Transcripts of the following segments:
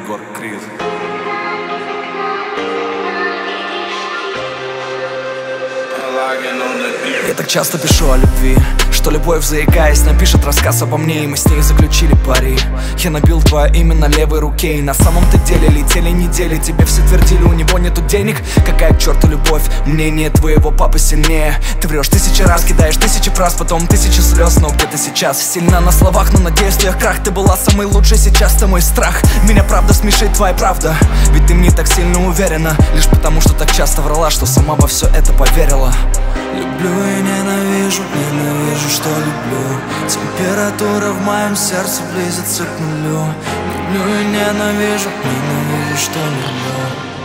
Егор Крид. Я так часто пишу о любви, что любовь, заикаясь, напишет рассказ обо мне, и мы с ней заключили пари. Я набил твое имя на левой руке, и на самом-то деле летели недели. Тебе все твердили, у него нету денег. Какая к черту любовь, мнение твоего папы сильнее. Ты врешь 1000 раз, кидаешь 1000 фраз, потом 1000 слез. Но где ты сейчас? Сильна на словах, но на действиях крах. Ты была самой лучшей, сейчас ты мой страх. Меня правда смешит, твоя правда. Ведь ты мне так сильно уверена, лишь потому что так часто врала, что сама во все это поверила. Люблю и ненавижу, ненавижу, что люблю. Температура в моем сердце близится к нулю. Люблю и ненавижу, ненавижу, что люблю.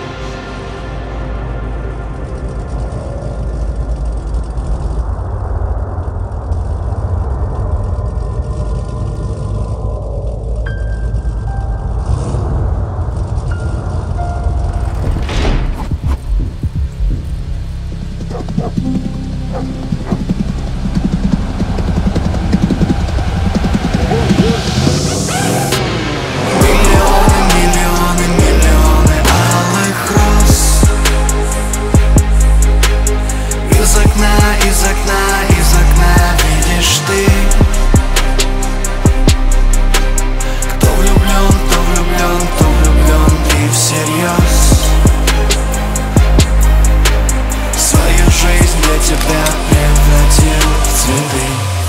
Из окна видишь ты. Кто влюблен, кто влюблен, кто влюблен и всерьез. Свою жизнь для тебя превратил в цветы.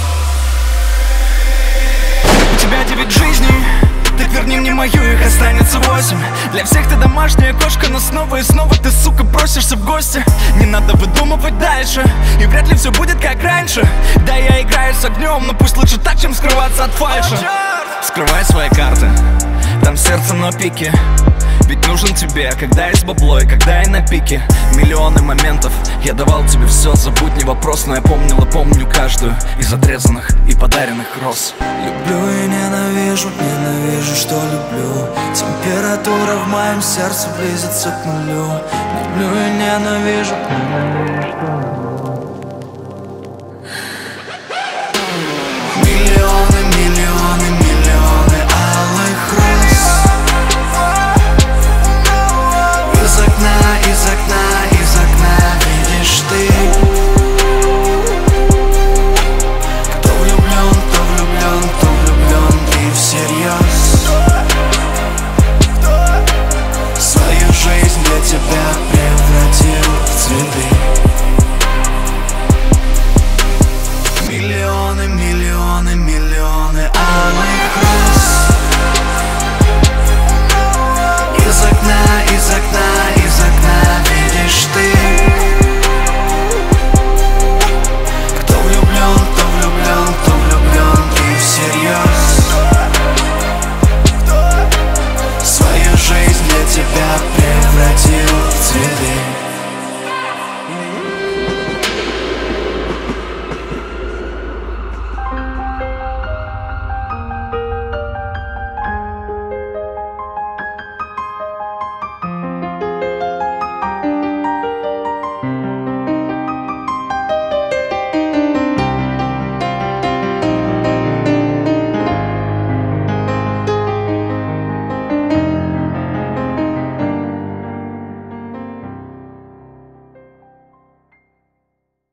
У тебя 9 жизней, так верни мне мою, их останется 8. Для всех ты домашняя кошка, но снова и снова ты, сука, просишься в гости. Не надо выдумывать дальше, и вряд ли все будет как раньше. Да, я играю с огнем, но пусть лучше так, чем скрываться от фальши. Скрывай свои карты, там сердце на пике. Ведь нужен тебе, когда есть бабло и когда я на пике. Миллионы моментов, я давал тебе все, забудь, не вопрос. Но я помнил и помню каждую из отрезанных и подаренных роз. Люблю и ненавижу, ненавижу, что люблю. Температура в моем сердце близится к нулю. Люблю и ненавижу, ненавижу, что люблю.